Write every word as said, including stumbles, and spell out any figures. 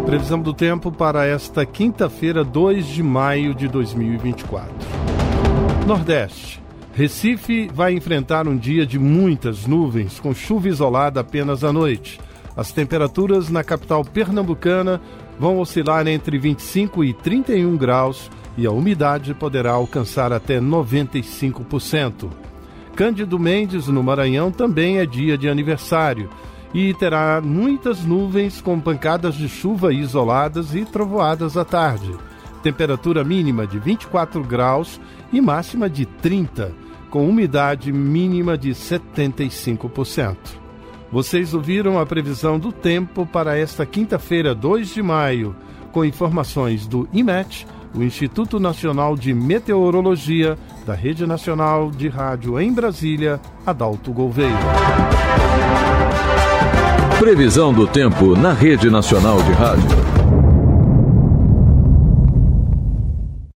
Previsão do tempo para esta quinta-feira, dois de maio de dois mil e vinte e quatro. Nordeste. Recife vai enfrentar um dia de muitas nuvens, com chuva isolada apenas à noite. As temperaturas na capital pernambucana vão oscilar entre vinte e cinco e trinta e um graus e a umidade poderá alcançar até noventa e cinco por cento. Cândido Mendes, no Maranhão, também é dia de aniversário e terá muitas nuvens com pancadas de chuva isoladas e trovoadas à tarde. Temperatura mínima de vinte e quatro graus e máxima de trinta, com umidade mínima de setenta e cinco por cento. Vocês ouviram a previsão do tempo para esta quinta-feira, dois de maio, com informações do IMET, o Instituto Nacional de Meteorologia, da Rede Nacional de Rádio em Brasília, Adalto Gouveia. Previsão do tempo na Rede Nacional de Rádio.